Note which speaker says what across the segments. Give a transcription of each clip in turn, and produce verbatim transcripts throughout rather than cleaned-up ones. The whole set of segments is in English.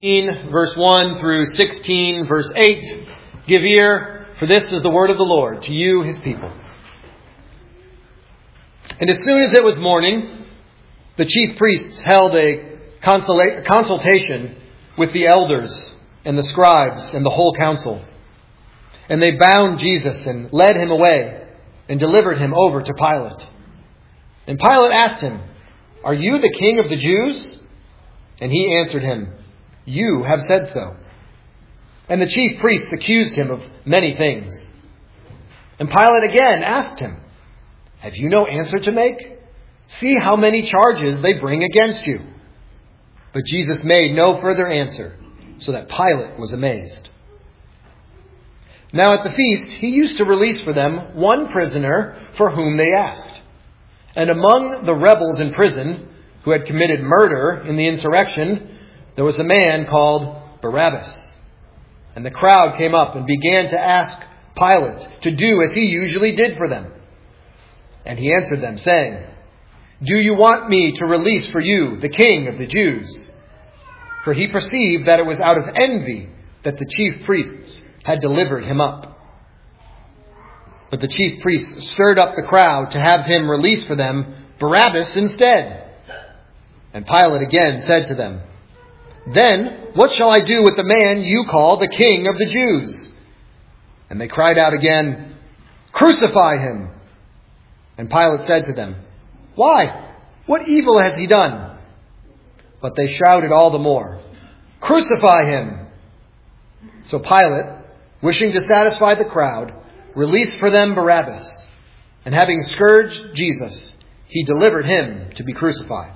Speaker 1: verse one through sixteen, verse eight. Give ear, for this is the word of the Lord to you, his people. And as soon as it was morning, the chief priests held a consultation with the elders and the scribes and the whole council. And they bound Jesus and led him away and delivered him over to Pilate. And Pilate asked him, "Are you the king of the Jews?" And he answered him, "You have said so." And the chief priests accused him of many things. And Pilate again asked him, "Have you no answer to make? See how many charges they bring against you." But Jesus made no further answer, so that Pilate was amazed. Now at the feast, he used to release for them one prisoner for whom they asked. And among the rebels in prison who had committed murder in the insurrection, there was a man called Barabbas. And the crowd came up and began to ask Pilate to do as he usually did for them. And he answered them, saying, "Do you want me to release for you the king of the Jews?" For he perceived that it was out of envy that the chief priests had delivered him up. But the chief priests stirred up the crowd to have him release for them Barabbas instead. And Pilate again said to them, "Then what shall I do with the man you call the king of the Jews?" And they cried out again, "Crucify him!" And Pilate said to them, "Why? What evil has he done?" But they shouted all the more, "Crucify him!" So Pilate, wishing to satisfy the crowd, released for them Barabbas, and having scourged Jesus, he delivered him to be crucified.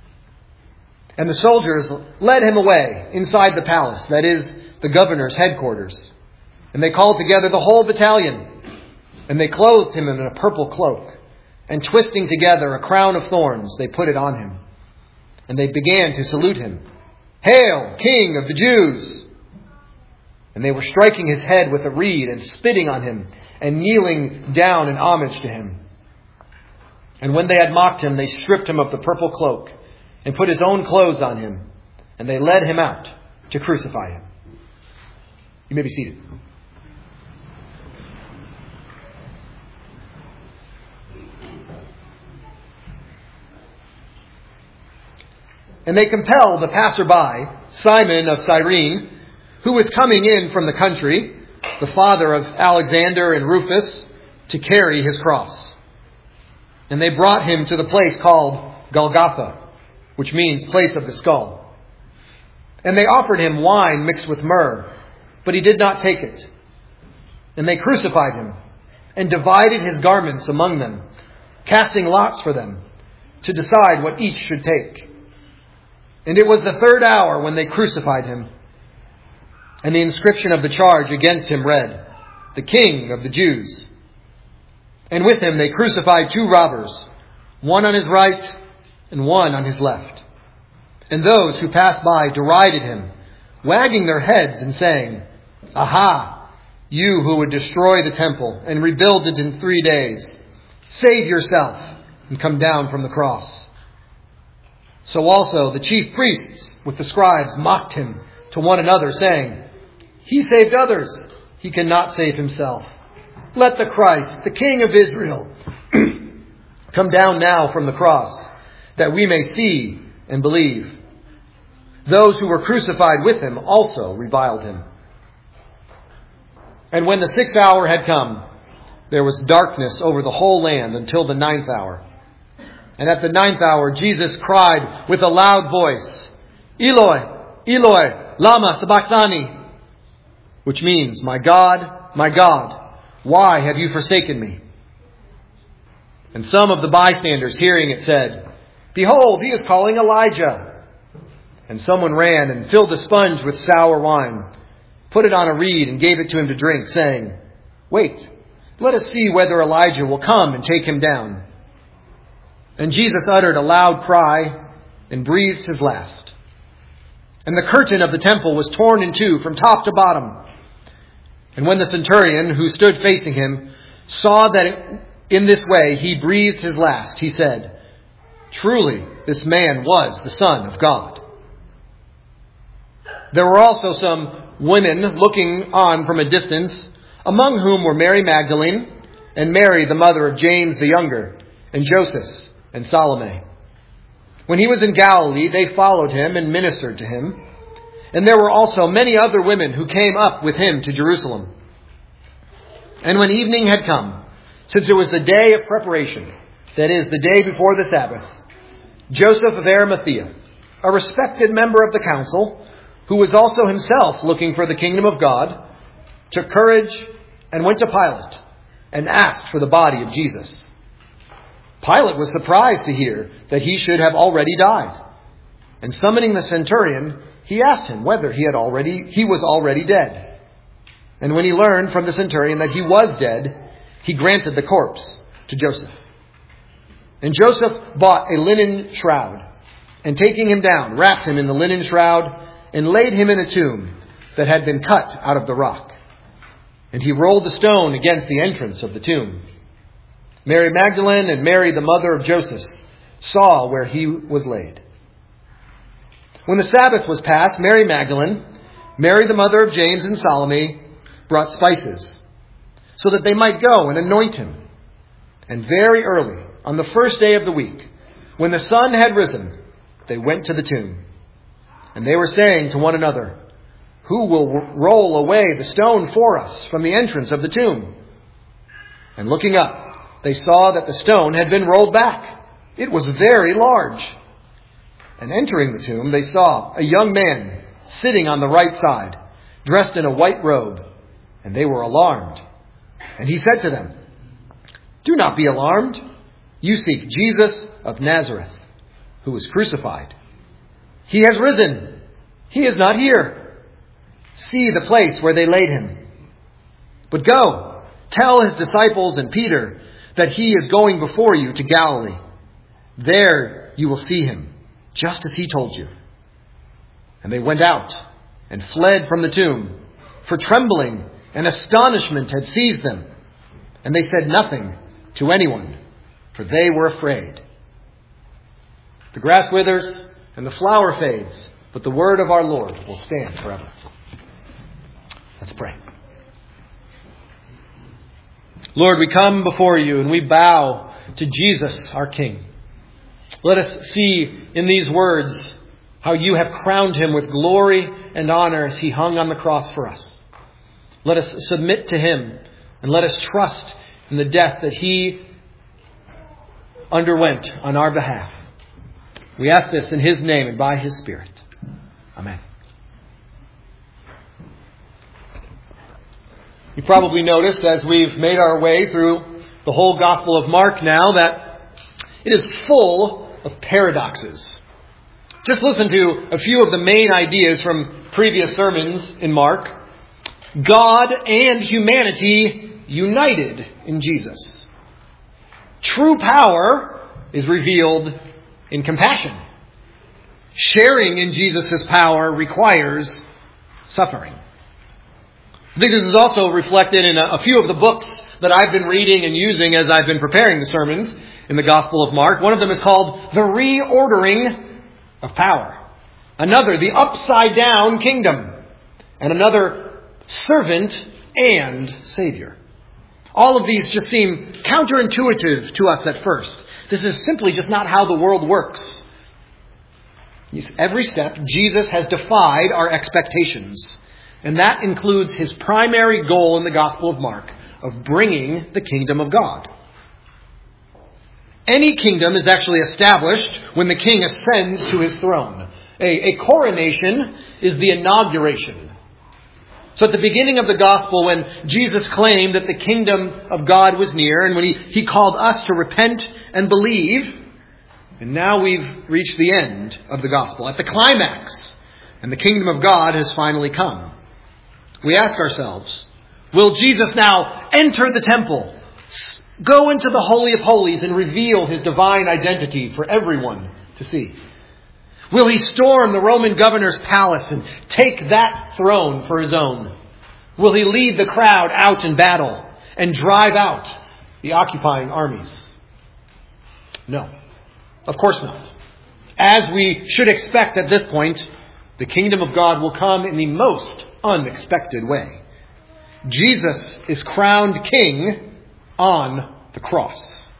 Speaker 1: And the soldiers led him away inside the palace, that is, the governor's headquarters. And they called together the whole battalion, and they clothed him in a purple cloak, and twisting together a crown of thorns, they put it on him. And they began to salute him, "Hail, King of the Jews!" And they were striking his head with a reed and spitting on him and kneeling down in homage to him. And when they had mocked him, they stripped him of the purple cloak and put his own clothes on him, and they led him out to crucify him. You may be seated. And they compelled the passerby, Simon of Cyrene, who was coming in from the country, the father of Alexander and Rufus, to carry his cross. And they brought him to the place called Golgotha, which means place of the skull. And they offered him wine mixed with myrrh, but he did not take it. And they crucified him and divided his garments among them, casting lots for them to decide what each should take. And it was the third hour when they crucified him. And the inscription of the charge against him read, "The King of the Jews." And with him they crucified two robbers, one on his right and one on his left. And those who passed by derided him, wagging their heads and saying, "Aha, you who would destroy the temple and rebuild it in three days, save yourself and come down from the cross." So also the chief priests with the scribes mocked him to one another, saying, "He saved others, he cannot save himself. Let the Christ, the King of Israel, come down now from the cross, that we may see and believe." Those who were crucified with him also reviled him. And when the sixth hour had come, there was darkness over the whole land until the ninth hour. And at the ninth hour, Jesus cried with a loud voice, "Eloi, Eloi, lama sabachthani," which means, "My God, my God, why have you forsaken me?" And some of the bystanders hearing it said, "Behold, he is calling Elijah." And someone ran and filled a sponge with sour wine, put it on a reed and gave it to him to drink, saying, "Wait, let us see whether Elijah will come and take him down." And Jesus uttered a loud cry and breathed his last. And the curtain of the temple was torn in two from top to bottom. And when the centurion who stood facing him saw that in this way he breathed his last, he said, "Truly, this man was the Son of God." There were also some women looking on from a distance, among whom were Mary Magdalene and Mary, the mother of James the younger, and Joseph and Salome. When he was in Galilee, they followed him and ministered to him. And there were also many other women who came up with him to Jerusalem. And when evening had come, since it was the day of preparation, that is, the day before the Sabbath, Joseph of Arimathea, a respected member of the council, who was also himself looking for the kingdom of God, took courage and went to Pilate and asked for the body of Jesus. Pilate was surprised to hear that he should have already died. And summoning the centurion, he asked him whether he had already he was already dead. And when he learned from the centurion that he was dead, he granted the corpse to Joseph. And Joseph bought a linen shroud, and taking him down, wrapped him in the linen shroud, and laid him in a tomb that had been cut out of the rock. And he rolled the stone against the entrance of the tomb. Mary Magdalene and Mary, the mother of Joseph, saw where he was laid. When the Sabbath was past, Mary Magdalene, Mary, the mother of James and Salome, brought spices, so that they might go and anoint him. And very early, on the first day of the week, when the sun had risen, they went to the tomb. And they were saying to one another, "Who will roll away the stone for us from the entrance of the tomb?" And looking up, they saw that the stone had been rolled back. It was very large. And entering the tomb, they saw a young man sitting on the right side, dressed in a white robe, and they were alarmed. And he said to them, "Do not be alarmed. You seek Jesus of Nazareth, who was crucified. He has risen. He is not here. See the place where they laid him. But go, tell his disciples and Peter that he is going before you to Galilee. There you will see him, just as he told you." And they went out and fled from the tomb, for trembling and astonishment had seized them. And they said nothing to anyone, for they were afraid. The grass withers and the flower fades, but the word of our Lord will stand forever. Let's pray. Lord, we come before you and we bow to Jesus, our King. Let us see in these words how you have crowned him with glory and honor as he hung on the cross for us. Let us submit to him and let us trust in the death that he underwent on our behalf. We ask this in his name and by his Spirit. Amen. You probably noticed as we've made our way through the whole Gospel of Mark now that it is full of paradoxes. Just listen to a few of the main ideas from previous sermons in Mark. God and humanity united in Jesus. True power is revealed in compassion. Sharing in Jesus' power requires suffering. I think this is also reflected in a, a few of the books that I've been reading and using as I've been preparing the sermons in the Gospel of Mark. One of them is called The Reordering of Power. Another, The Upside Down Kingdom. And another, Servant and Savior. All of these just seem counterintuitive to us at first. This is simply just not how the world works. Every step, Jesus has defied our expectations. And that includes his primary goal in the Gospel of Mark, of bringing the kingdom of God. Any kingdom is actually established when the king ascends to his throne. A, a coronation is the inauguration. So at the beginning of the gospel, when Jesus claimed that the kingdom of God was near, and when he, he called us to repent and believe, and now we've reached the end of the gospel, at the climax, and the kingdom of God has finally come. We ask ourselves, will Jesus now enter the temple, go into the Holy of Holies, and reveal his divine identity for everyone to see? Will he storm the Roman governor's palace and take that throne for his own? Will he lead the crowd out in battle and drive out the occupying armies? No, of course not. As we should expect at this point, The kingdom of God will come in the most unexpected way. Jesus is crowned king on the cross.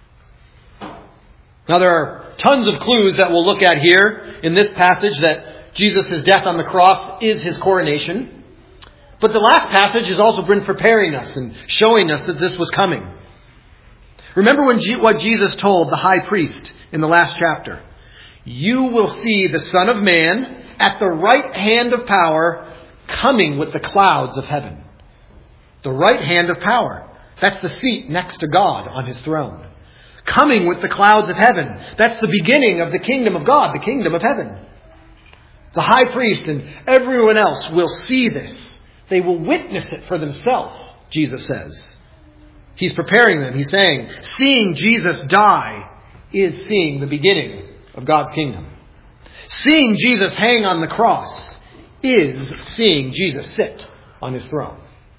Speaker 1: Now there are tons of clues that we'll look at here in this passage that Jesus' death on the cross is his coronation. But the last passage has also been preparing us and showing us that this was coming. Remember when G- what Jesus told the high priest in the last chapter. You will see the Son of Man at the right hand of power coming with the clouds of heaven. The right hand of power. That's the seat next to God on his throne. Coming with the clouds of heaven. That's the beginning of the kingdom of God, the kingdom of heaven. The high priest and everyone else will see this. They will witness it for themselves, Jesus says. He's preparing them. He's saying, seeing Jesus die is seeing the beginning of God's kingdom. Seeing Jesus hang on the cross is seeing Jesus sit on his throne.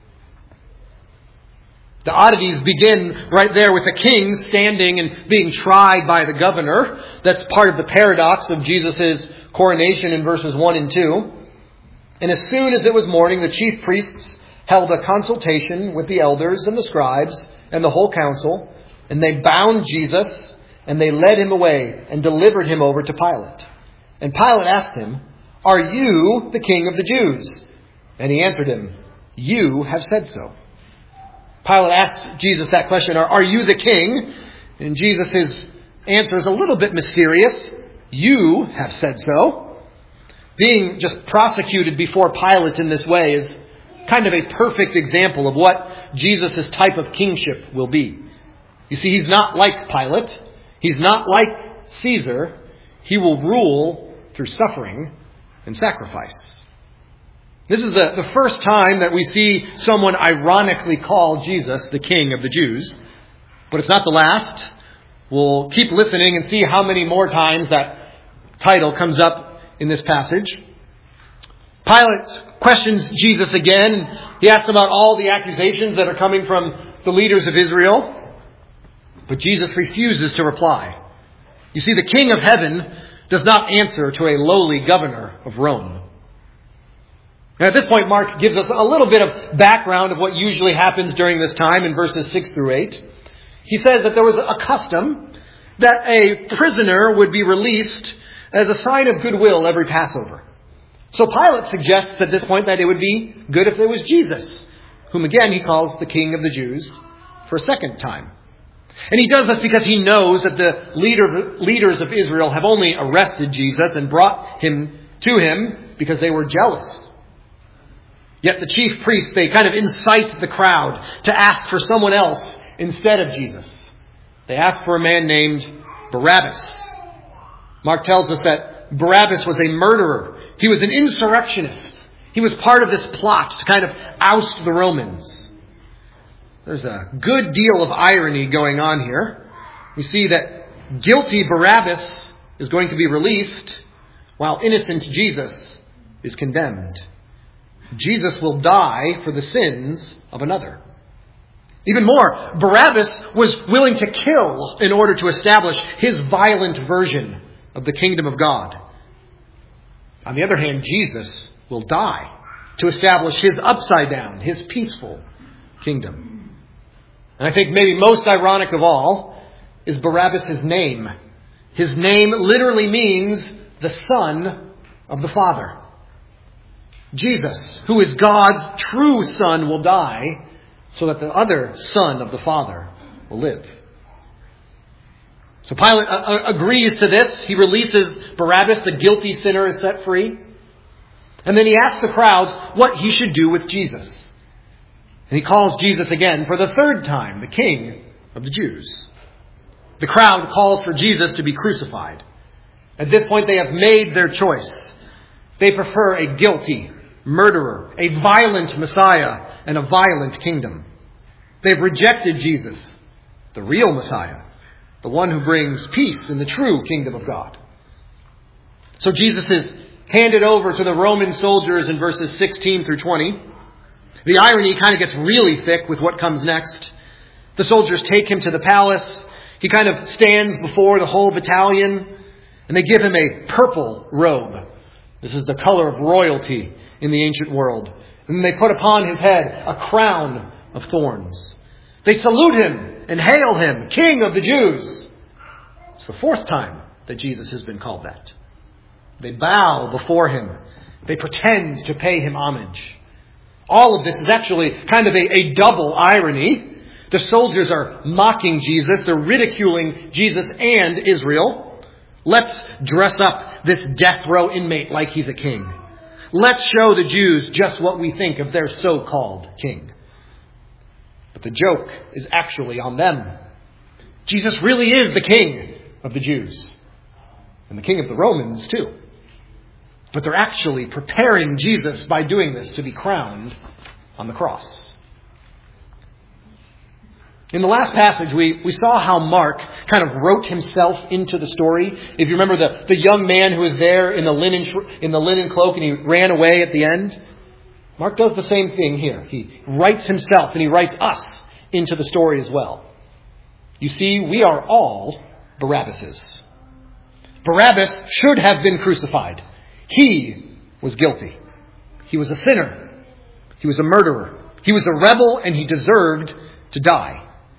Speaker 1: The oddities begin right there with the king standing and being tried by the governor. That's part of the paradox of Jesus' coronation in verses one and two. And as soon as it was morning, the chief priests held a consultation with the elders and the scribes and the whole council, and they bound Jesus, and they led him away and delivered him over to Pilate. And Pilate asked him, "Are you the king of the Jews?" And he answered him, "You have said so." Pilate asked Jesus that question, are, are you the king? And Jesus' answer is a little bit mysterious. You have said so. Being just prosecuted before Pilate in this way is kind of a perfect example of what Jesus' type of kingship will be. You see, he's not like Pilate. He's not like Caesar. He will rule through suffering and sacrifice. This is the, the first time that we see someone ironically call Jesus the King of the Jews. But it's not the last. We'll keep listening and see how many more times that title comes up in this passage. Pilate questions Jesus again. He asks about all the accusations that are coming from the leaders of Israel. But Jesus refuses to reply. You see, the King of Heaven does not answer to a lowly governor of Rome. Now, at this point, Mark gives us a little bit of background of what usually happens during this time in verses six through eight. He says that there was a custom that a prisoner would be released as a sign of goodwill every Passover. So Pilate suggests at this point that it would be good if there was Jesus, whom again he calls the King of the Jews for a second time. And he does this because he knows that the leader, leaders of Israel have only arrested Jesus and brought him to him because they were jealous. Yet the chief priests, they kind of incite the crowd to ask for someone else instead of Jesus. They ask for a man named Barabbas. Mark tells us that Barabbas was a murderer. He was an insurrectionist. He was part of this plot to kind of oust the Romans. There's a good deal of irony going on here. We see that guilty Barabbas is going to be released while innocent Jesus is condemned. Jesus will die for the sins of another. Even more, Barabbas was willing to kill in order to establish his violent version of the kingdom of God. On the other hand, Jesus will die to establish his upside down, his peaceful kingdom. And I think maybe most ironic of all is Barabbas' name. His name literally means the Son of the Father. Jesus, who is God's true Son, will die so that the other Son of the Father will live. So Pilate uh, agrees to this. He releases Barabbas, the guilty sinner is set free. And then he asks the crowds what he should do with Jesus. And he calls Jesus again for the third time, the King of the Jews. The crowd calls for Jesus to be crucified. At this point, they have made their choice. They prefer a guilty murderer, a violent Messiah, and a violent kingdom. They've rejected Jesus, the real Messiah, the one who brings peace in the true kingdom of God. So Jesus is handed over to the Roman soldiers in verses sixteen through twenty. The irony kind of gets really thick with what comes next. The soldiers take him to the palace. He kind of stands before the whole battalion, and they give him a purple robe. This is the color of royalty in the ancient world. And they put upon his head a crown of thorns. They salute him and hail him, King of the Jews. It's the fourth time that Jesus has been called that. They bow before him. They pretend to pay him homage. All of this is actually kind of a, a double irony. The soldiers are mocking Jesus. They're ridiculing Jesus and Israel. Let's dress up this death row inmate like he's a king. Let's show the Jews just what we think of their so-called king. But the joke is actually on them. Jesus really is the king of the Jews. And the king of the Romans too. But they're actually preparing Jesus by doing this to be crowned on the cross. In the last passage, we, we saw how Mark kind of wrote himself into the story. If you remember the, the young man who was there in the linen in the linen cloak and he ran away at the end. Mark does the same thing here. He writes himself and he writes us into the story as well. You see, we are all Barabbases. Barabbas should have been crucified. He was guilty. He was a sinner. He was a murderer. He was a rebel and he deserved to die.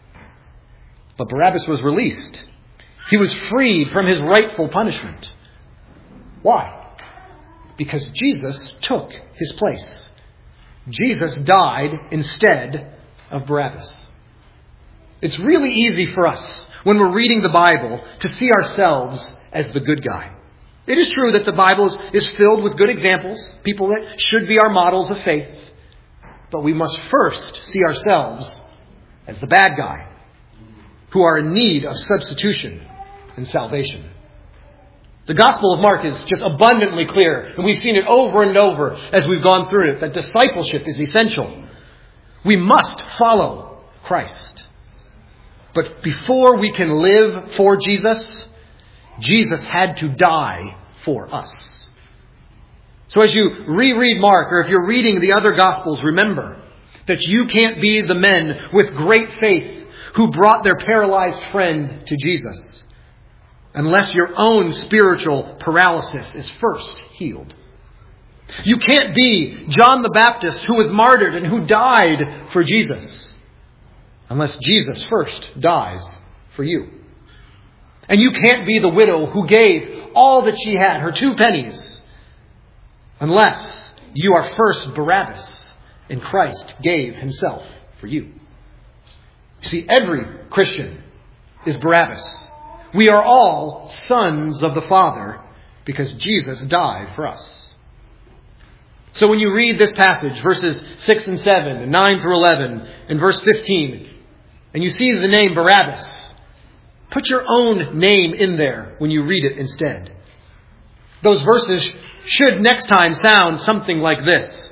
Speaker 1: But Barabbas was released. He was freed from his rightful punishment. Why? Because Jesus took his place. Jesus died instead of Barabbas. It's really easy for us when we're reading the Bible to see ourselves as the good guy. It is true that the Bible is, is filled with good examples, people that should be our models of faith. But we must first see ourselves as the bad guy, who are in need of substitution and salvation. The Gospel of Mark is just abundantly clear, and we've seen it over and over as we've gone through it, that discipleship is essential. We must follow Christ. But before we can live for Jesus, Jesus had to die for us. So as you reread Mark, or if you're reading the other Gospels, remember that you can't be the men with great faith who brought their paralyzed friend to Jesus unless your own spiritual paralysis is first healed. You can't be John the Baptist who was martyred and who died for Jesus unless Jesus first dies for you. And you can't be the widow who gave all that she had, her two pennies, unless you are first Barabbas and Christ gave himself for you. You see, every Christian is Barabbas. We are all sons of the Father because Jesus died for us. So when you read this passage, verses six and seven, and nine through eleven, and verse fifteen, and you see the name Barabbas, put your own name in there when you read it instead. Those verses should next time sound something like this.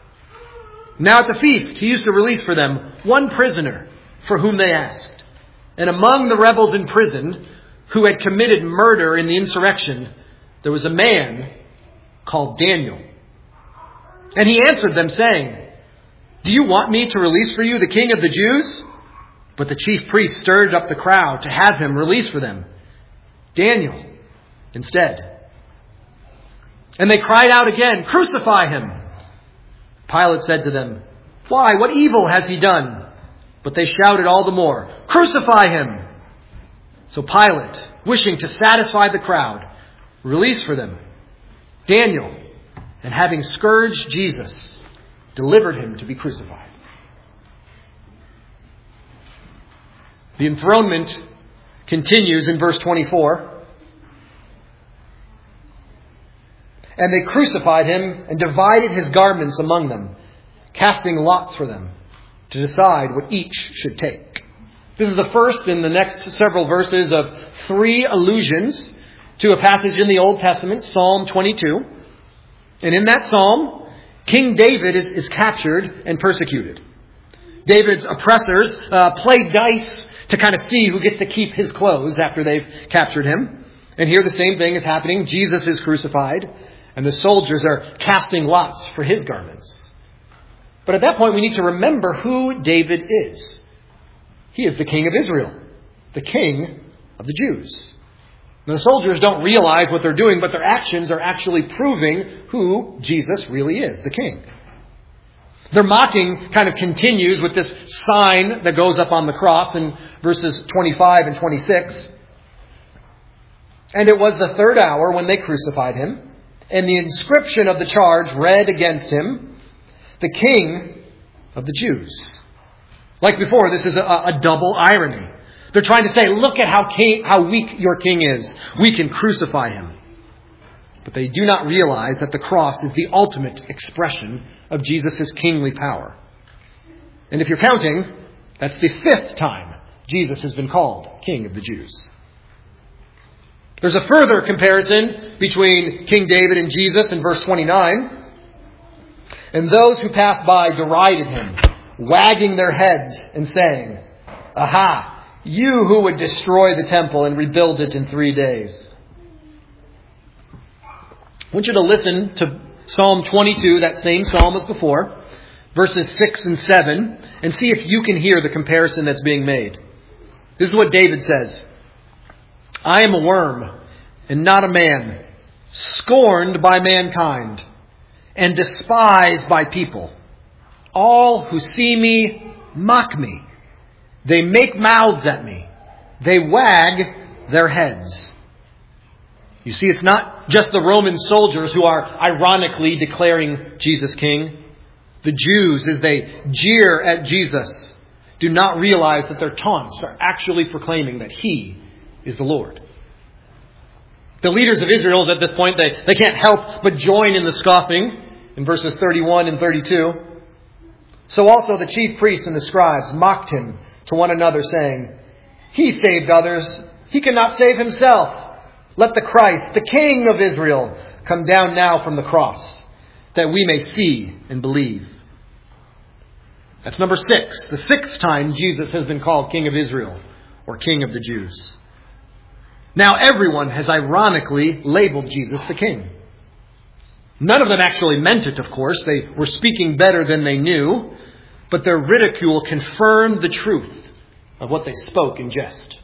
Speaker 1: Now at the feast, he used to release for them one prisoner for whom they asked. And among the rebels in prison who had committed murder in the insurrection, there was a man called Daniel. And he answered them saying, "Do you want me to release for you the king of the Jews?" But the chief priest stirred up the crowd to have him release for them Daniel instead. And they cried out again, "Crucify him!" Pilate said to them, "Why? What evil has he done?" But they shouted all the more, "Crucify him!" So Pilate, wishing to satisfy the crowd, released for them Daniel, and having scourged Jesus, delivered him to be crucified. The enthronement continues in verse twenty-four. And they crucified him and divided his garments among them, casting lots for them to decide what each should take. This is the first in the next several verses of three allusions to a passage in the Old Testament, Psalm twenty-two. And in that psalm, King David is, is captured and persecuted. David's oppressors uh, play dice to kind of see who gets to keep his clothes after they've captured him. And here the same thing is happening. Jesus is crucified, and the soldiers are casting lots for his garments. But at that point, we need to remember who David is. He is the king of Israel, the king of the Jews. The soldiers don't realize what they're doing, but their actions are actually proving who Jesus really is, the king. Their mocking kind of continues with this sign that goes up on the cross in verses twenty-five and twenty-six. And it was the third hour when they crucified him, and the inscription of the charge read against him, "The King of the Jews." Like before, this is a, a double irony. They're trying to say, look at how king, how weak your king is. We can crucify him. But they do not realize that the cross is the ultimate expression of Jesus' kingly power. And if you're counting, that's the fifth time Jesus has been called King of the Jews. There's a further comparison between King David and Jesus in verse twenty-nine. "And those who passed by derided him, wagging their heads and saying, 'Aha, you who would destroy the temple and rebuild it in three days.'" I want you to listen to Psalm twenty-two, that same psalm as before, verses six and seven, and see if you can hear the comparison that's being made. This is what David says. "I am a worm and not a man, scorned by mankind and despised by people. All who see me mock me. They make mouths at me. They wag their heads." You see, it's not just the Roman soldiers who are ironically declaring Jesus king. The Jews, as they jeer at Jesus, do not realize that their taunts are actually proclaiming that he is the Lord. The leaders of Israel at this point, they, they can't help but join in the scoffing in verses thirty-one and thirty-two. "So also the chief priests and the scribes mocked him to one another, saying, 'He saved others. He cannot save himself. Let the Christ, the King of Israel, come down now from the cross, that we may see and believe.'" That's number six. The sixth time Jesus has been called King of Israel, or King of the Jews. Now everyone has ironically labeled Jesus the King. None of them actually meant it, of course. They were speaking better than they knew, but their ridicule confirmed the truth of what they spoke in jest.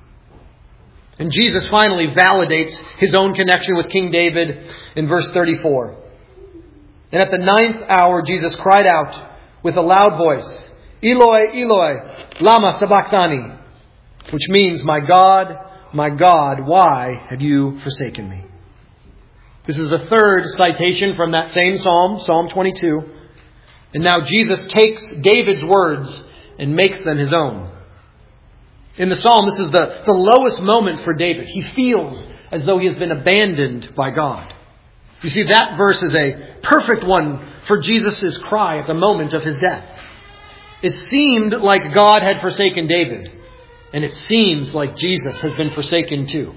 Speaker 1: And Jesus finally validates his own connection with King David in verse thirty-four. "And at the ninth hour Jesus cried out with a loud voice, 'Eloi, Eloi, lama sabachthani,' which means, 'My God, my God, why have you forsaken me?'" This is the third citation from that same psalm, Psalm twenty-two. And now Jesus takes David's words and makes them his own. In the psalm, this is the, the lowest moment for David. He feels as though he has been abandoned by God. You see, that verse is a perfect one for Jesus' cry at the moment of his death. It seemed like God had forsaken David, and it seems like Jesus has been forsaken too.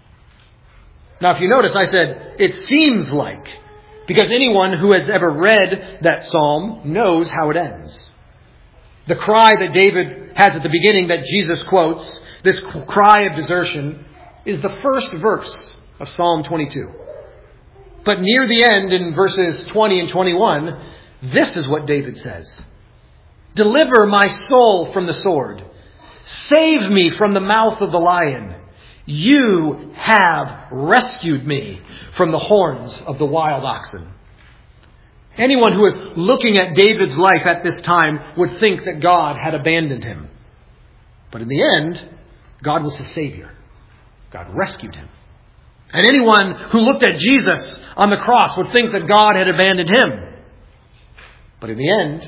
Speaker 1: Now, if you notice, I said, it seems like, because anyone who has ever read that psalm knows how it ends. The cry that David has at the beginning that Jesus quotes, this cry of desertion, is the first verse of Psalm twenty-two. But near the end, in verses twenty and twenty-one, this is what David says. "Deliver my soul from the sword. Save me from the mouth of the lion. You have rescued me from the horns of the wild oxen." Anyone who is looking at David's life at this time would think that God had abandoned him. But in the end, God was his Savior. God rescued him. And anyone who looked at Jesus on the cross would think that God had abandoned him. But in the end,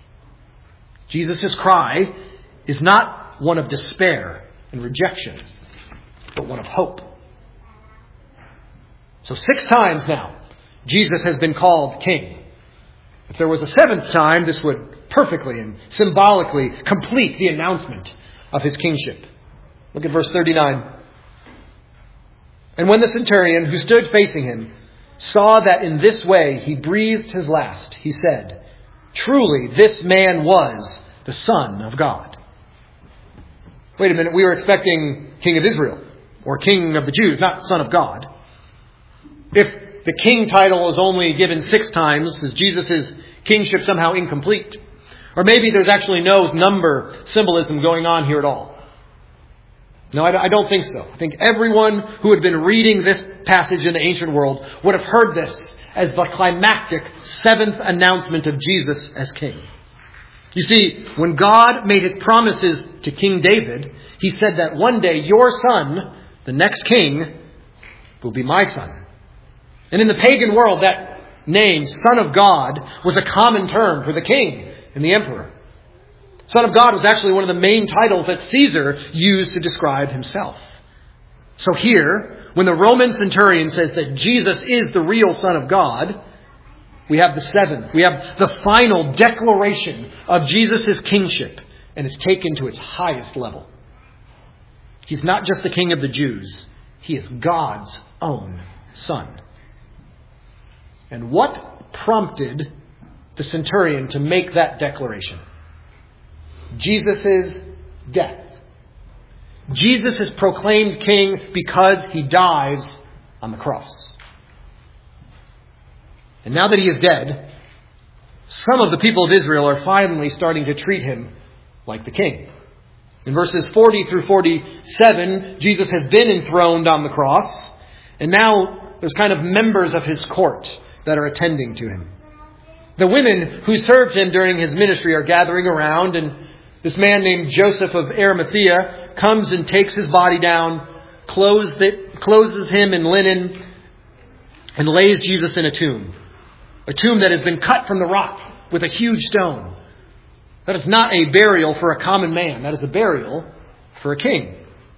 Speaker 1: Jesus' cry is not one of despair and rejection, but one of hope. So six times now, Jesus has been called King. If there was a seventh time, this would perfectly and symbolically complete the announcement of his kingship. Look at verse thirty-nine. "And when the centurion who stood facing him saw that in this way he breathed his last, he said, 'Truly this man was the Son of God.'" Wait a minute, we were expecting King of Israel, or King of the Jews, not Son of God. If the king title is only given six times, is Jesus' kingship somehow incomplete? Or maybe there's actually no number symbolism going on here at all. No, I don't think so. I think everyone who had been reading this passage in the ancient world would have heard this as the climactic seventh announcement of Jesus as king. You see, when God made his promises to King David, he said that one day your son, the next king, will be my son. And in the pagan world, that name, Son of God, was a common term for the king and the emperor. Son of God was actually one of the main titles that Caesar used to describe himself. So here, when the Roman centurion says that Jesus is the real Son of God, we have the seventh. We have the final declaration of Jesus' kingship, and it's taken to its highest level. He's not just the King of the Jews. He is God's own Son. And what prompted the centurion to make that declaration? Jesus' death. Jesus is proclaimed king because he dies on the cross. And now that he is dead, some of the people of Israel are finally starting to treat him like the king. In verses forty through forty-seven, Jesus has been enthroned on the cross, and now there's kind of members of his court that are attending to him. The women who served him during his ministry are gathering around, and this man named Joseph of Arimathea comes and takes his body down, clothes it, clothes him in linen, and lays Jesus in a tomb. A tomb that has been cut from the rock with a huge stone. That is not a burial for a common man. That is a burial for a king.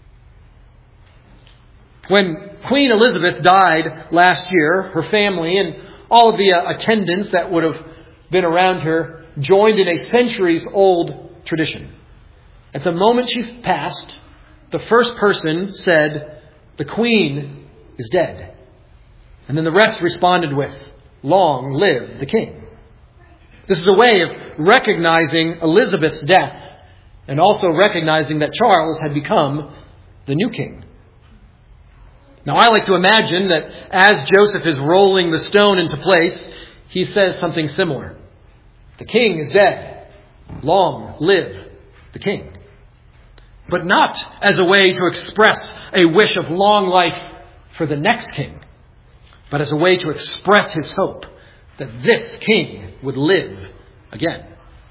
Speaker 1: When Queen Elizabeth died last year, her family and all of the uh, attendants that would have been around her joined in a centuries-old tradition. At the moment she passed, the first person said, "The Queen is dead." And then the rest responded with, "Long live the King." This is a way of recognizing Elizabeth's death and also recognizing that Charles had become the new king. Now, I like to imagine that as Joseph is rolling the stone into place, he says something similar. "The king is dead. Long live the king." But not as a way to express a wish of long life for the next king, but as a way to express his hope that this king would live again.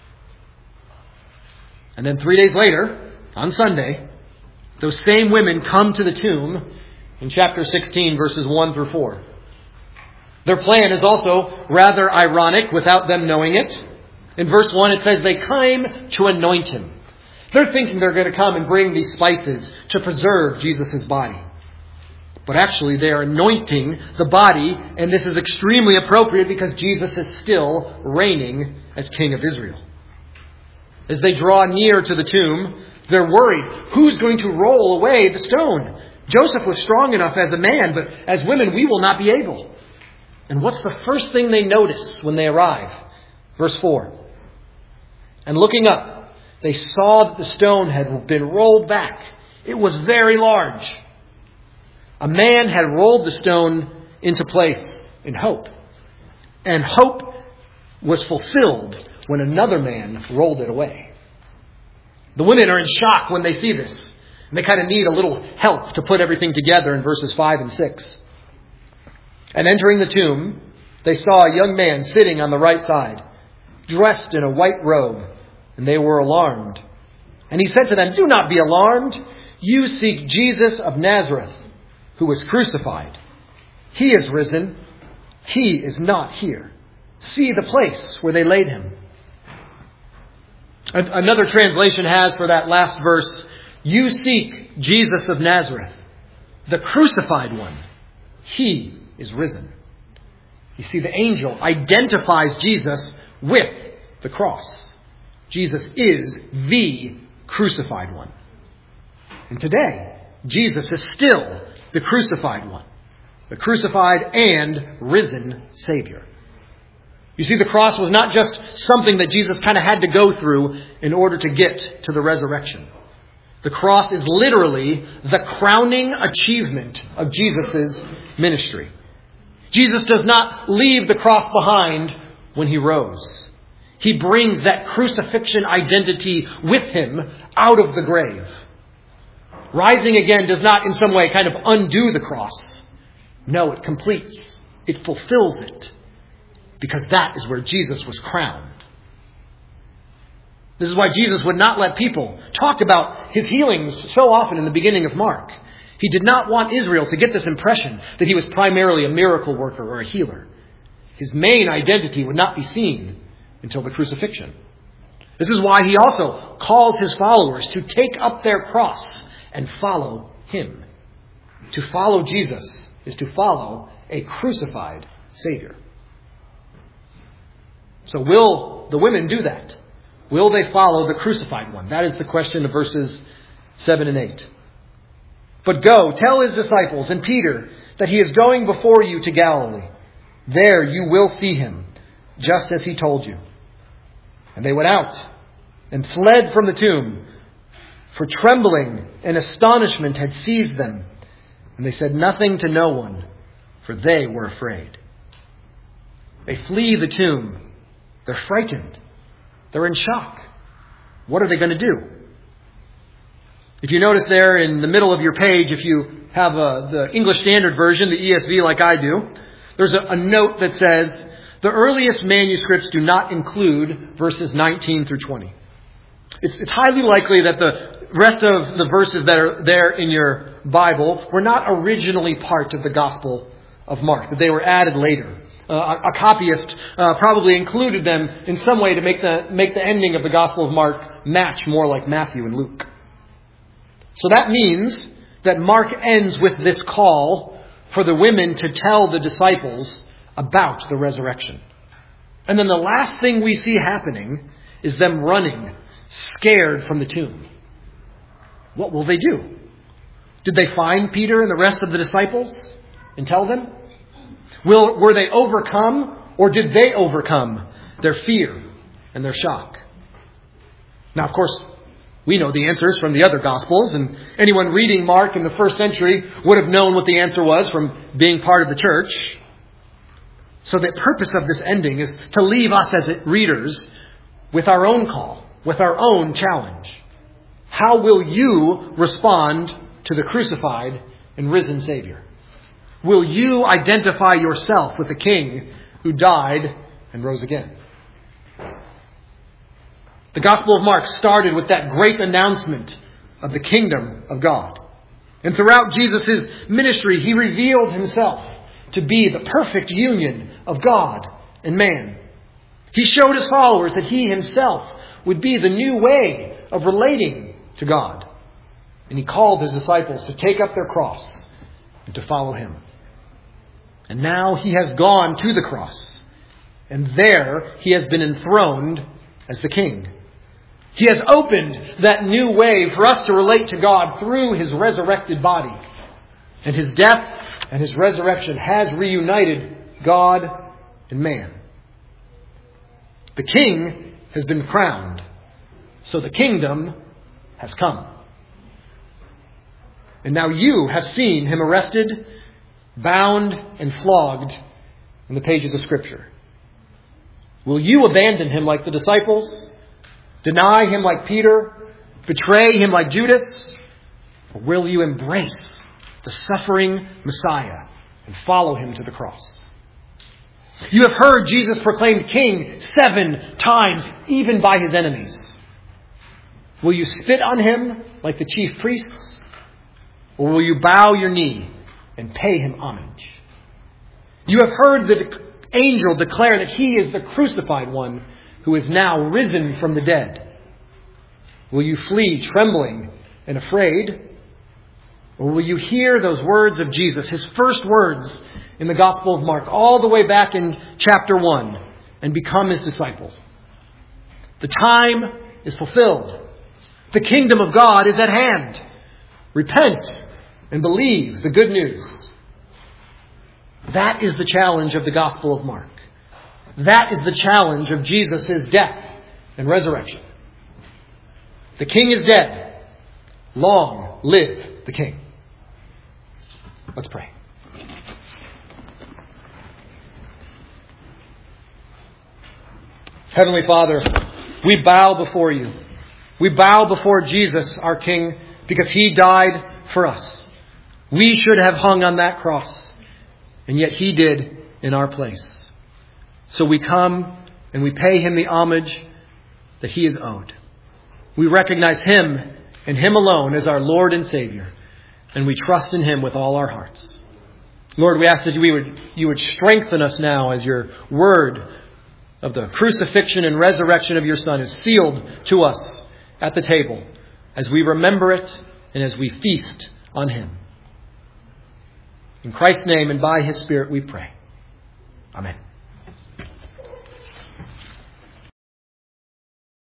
Speaker 1: And then three days later, on Sunday, those same women come to the tomb in chapter sixteen, verses one through four. Their plan is also rather ironic without them knowing it. In verse one, it says they came to anoint him. They're thinking they're going to come and bring these spices to preserve Jesus' body. But actually, they are anointing the body, and this is extremely appropriate because Jesus is still reigning as King of Israel. As they draw near to the tomb, they're worried. Who's going to roll away the stone? Joseph was strong enough as a man, but as women, we will not be able. And what's the first thing they notice when they arrive? Verse four. And looking up, they saw that the stone had been rolled back. It was very large. A man had rolled the stone into place in hope. And hope was fulfilled when another man rolled it away. The women are in shock when they see this. And they kind of need a little help to put everything together in verses five and six. And entering the tomb, they saw a young man sitting on the right side, dressed in a white robe, and they were alarmed. And he said to them, "Do not be alarmed. You seek Jesus of Nazareth, who was crucified. He is risen. He is not here. See the place where they laid him." Another translation has for that last verse, "You seek Jesus of Nazareth, the crucified one. He is risen." You see, the angel identifies Jesus with the cross. Jesus is the crucified one. And today, Jesus is still the crucified one. The crucified and risen Savior. You see, the cross was not just something that Jesus kind of had to go through in order to get to the resurrection. The cross is literally the crowning achievement of Jesus' ministry. Jesus does not leave the cross behind when he rose. He brings that crucifixion identity with him out of the grave. Rising again does not in some way kind of undo the cross. No, it completes. It fulfills it. Because that is where Jesus was crowned. This is why Jesus would not let people talk about his healings so often in the beginning of Mark. He did not want Israel to get this impression that he was primarily a miracle worker or a healer. His main identity would not be seen until the crucifixion. This is why he also called his followers to take up their cross and follow him. To follow Jesus is to follow a crucified Savior. So will the women do that? Will they follow the crucified one? That is the question of verses seven and eight. But go, tell his disciples and Peter that he is going before you to Galilee. There you will see him, just as he told you. And they went out and fled from the tomb, for trembling and astonishment had seized them. And they said nothing to no one, for they were afraid. They flee the tomb. They're frightened. They're in shock. What are they going to do? If you notice there in the middle of your page, if you have a, the English Standard Version, the E S V like I do, there's a, a note that says, the earliest manuscripts do not include verses nineteen through twenty. It's, it's highly likely that the rest of the verses that are there in your Bible were not originally part of the Gospel of Mark, that they were added later. Uh, a, a copyist uh, probably included them in some way to make the make the ending of the Gospel of Mark match more like Matthew and Luke. So that means that Mark ends with this call for the women to tell the disciples about the resurrection. And then the last thing we see happening is them running, scared from the tomb. What will they do? Did they find Peter and the rest of the disciples and tell them? Will, were they overcome, or did they overcome their fear and their shock? Now, of course, we know the answers from the other Gospels, and anyone reading Mark in the first century would have known what the answer was from being part of the church. So the purpose of this ending is to leave us as readers with our own call, with our own challenge. How will you respond to the crucified and risen Savior? Will you identify yourself with the King who died and rose again? The Gospel of Mark started with that great announcement of the kingdom of God. And throughout Jesus' ministry, he revealed himself to be the perfect union of God and man. He showed his followers that he himself would be the new way of relating to God. And he called his disciples to take up their cross and to follow him. And now he has gone to the cross. And there he has been enthroned as the King. He has opened that new way for us to relate to God through his resurrected body. And his death and his resurrection has reunited God and man. The King has been crowned, so the kingdom has come. And now you have seen him arrested, bound, and flogged in the pages of Scripture. Will you abandon him like the disciples? Deny him like Peter? Betray him like Judas? Or will you embrace the suffering Messiah and follow him to the cross? You have heard Jesus proclaimed King seven times, even by his enemies. Will you spit on him like the chief priests? Or will you bow your knee and pay him homage? You have heard the angel declare that he is the crucified one who is now risen from the dead. Will you flee trembling and afraid? Or will you hear those words of Jesus, his first words in the Gospel of Mark, all the way back in chapter one, and become his disciples? The time is fulfilled. The kingdom of God is at hand. Repent and believe the good news. That is the challenge of the Gospel of Mark. That is the challenge of Jesus' death and resurrection. The King is dead. Long live the King. Let's pray. Heavenly Father, we bow before you. We bow before Jesus, our King because He died for us. We should have hung on that cross, and yet He did in our place. So we come and we pay Him the homage that He is owed. We recognize Him and Him alone as our Lord and Savior, and we trust in Him with all our hearts. Lord, we ask that we would, you would strengthen us now as your word of the crucifixion and resurrection of your Son is sealed to us at the table as we remember it and as we feast on Him. In Christ's name and by His Spirit we pray. Amen.